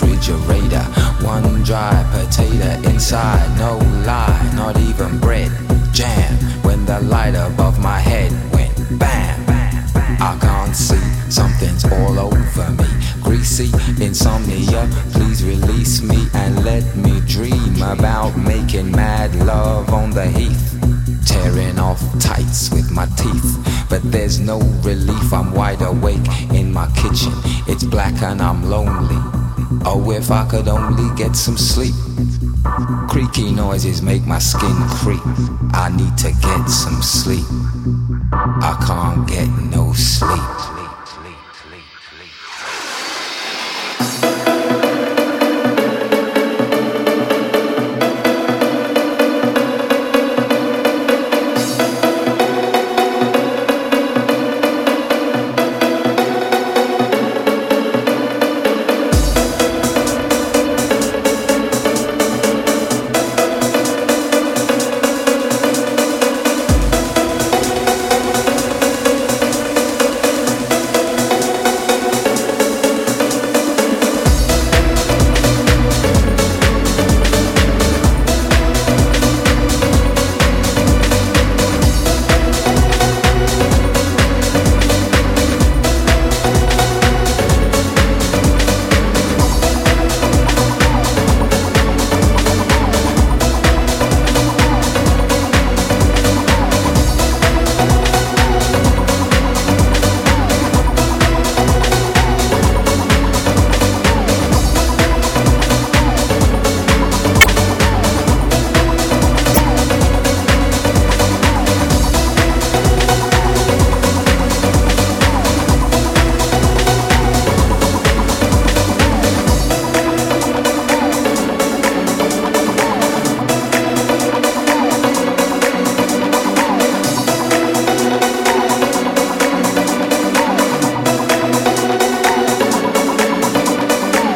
refrigerator. One dry potato inside, no lie, not even bread. Jam when the light above my head went bam. I can't see, something's all over me. Greasy insomnia, please release me and let me dream about making mad love on the heath. Tearing off tights with my teeth, but there's no relief. I'm wide awake in my kitchen, it's black and I'm lonely. Oh, if I could only get some sleep. Creaky noises make my skin creep. I need to get some sleep. I can't get no sleep.